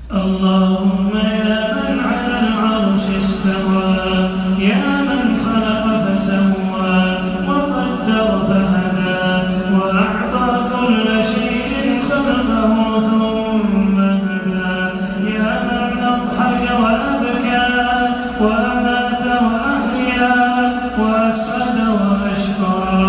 اللهم يا من على العرش استوى، يا من خلق فسوى وقدر فهدى، وأعطى كل شيء خلقه ثم هدى، يا من أضحك وأبكى وأمات وأحيا وأسعد وأشقى،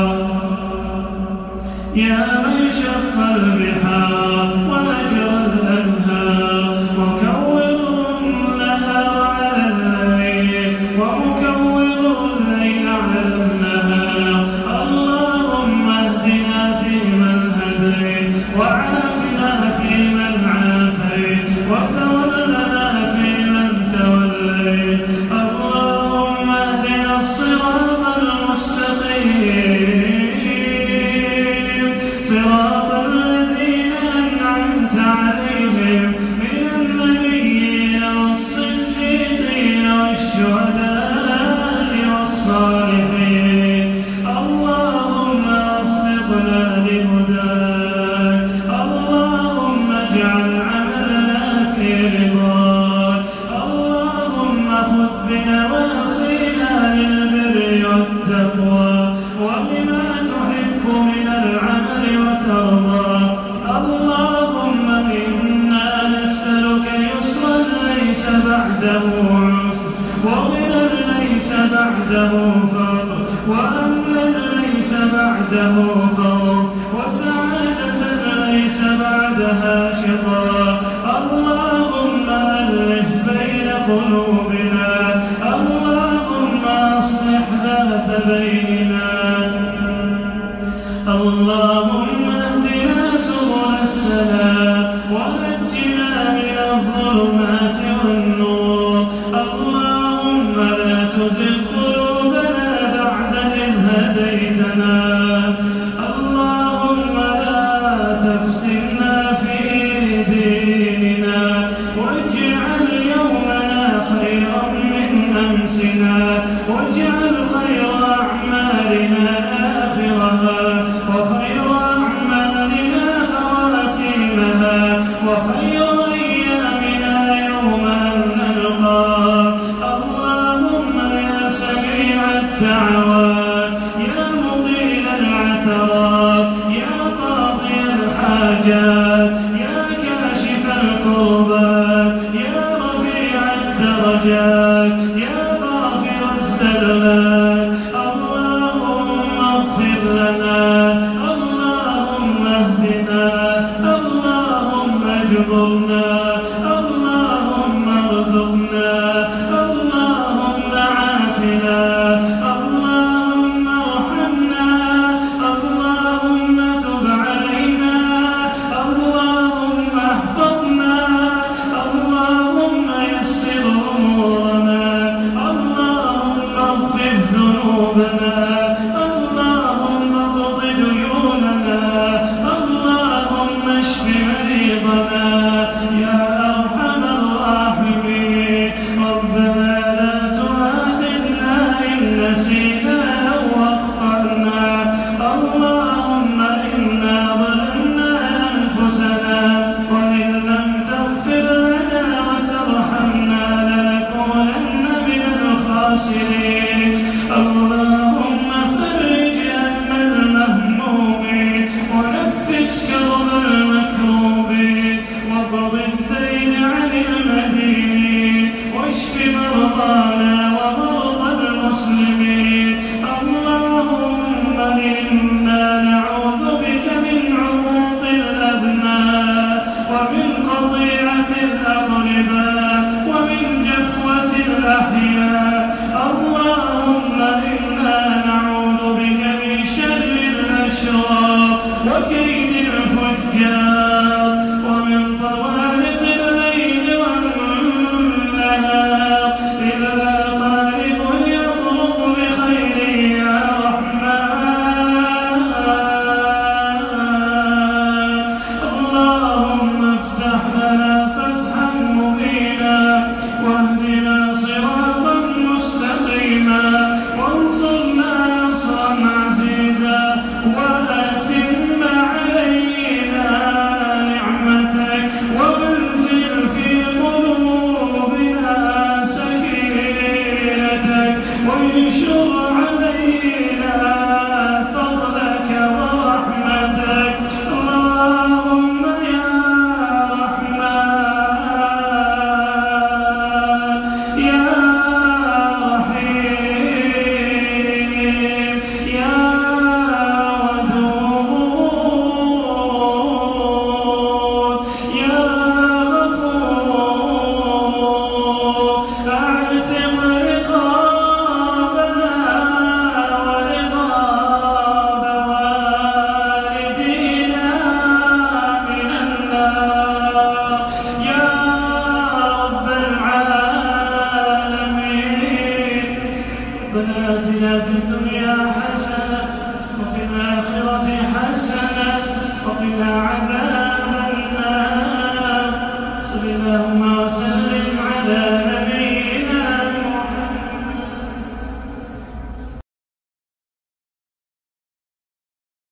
يا من شق البحار وأجرى الأنهار، مكور النهار على الليل ومكور الليل على النهار. اللهم اهدنا فيمن هديت، وعافنا فيمن عافيت، وتولنا فيمن توليت. اللهم اهدنا الصراط المستقيم، صراط الذين أنعمت عليهم من النبيين والصديقين والشهداء والصالحين. اللهم وفقنا لهداك، اللهم اجعل عملنا في رضاك، اللهم خذ بنواصينا للبر والتقوى ولما تحب من العمل وترضى. اللهم إنا نسألك يسرا ليس بعده عسر، وغنى ليس بعده فقر، وأمنا ليس بعده خوف، وسعادة ليس بعدها شقاء. اللهم ألف بين قلوبنا، اللهم أصلح ذات بيننا. اللهم اهدنا سبل السلام ونجنا من الظلمات والنور. اللهم لا تزغ قلوبنا بعد إذ هديتنا، اللهم لا تفتنا في ديننا، واجعل يومنا خيرا من أمسنا، واجعل خير أعمالنا آخرها، وخير أعمالنا خواتيمها، وخير أيامنا يوم أن نلقاك. اللهم يا سميع الدعوات، يا مضيل العثرات، يا قاضي الحاجات، يا كاشف الكربات، يا رفيع الدرجات، يا غافر الزلات. اللهم اغفر لنا، اللهم اهدنا، اللهم اجبرنا، اللهم ارزقنا، اللهم عافنا، اللهم ارحمنا، اللهم تب علينا، اللهم احفظنا، اللهم يسر أمورنا، اللهم اغفر ذنوبنا، اللهم اقض ديوننا، اللهم اشف مريضنا يا أرحم الراحمين. ربنا لا تؤاخذنا إن نسينا أو أخطأنا. اللهم إنا ظلمنا أنفسنا، وإن لم تغفر لنا وترحمنا لنكونن من الخاسرين. اللهم فرج هم المهمومين، ونفس كرب المكروبين، واقض الدين عن المدينين، واشف مرضانا ومرضى المسلمين. اللهم إنا نعوذ بك من عقوق الأبناء، ومن قطيعة الأقرباء، ومن جفوة الأحياء. اللهم إنا نعوذ بك من شر الأشرار وكيد الفجار، ومن طوارق الليل والنهار، إلا طارق يطرق بخير يا رحمن. اللهم افتح لنا فتحا مبينا، واهدنا صراطا مستقيما، وانصرنا نصرا عزيزا، وأتم علينا نعمتك، وانزل في غفور أعتق رقابنا ورقاب والدينا من النار يا رب العالمين. ربنا آتنا في الدنيا حسنة وفي الآخرة حسنة وقنا عذاب النار. صل اللهم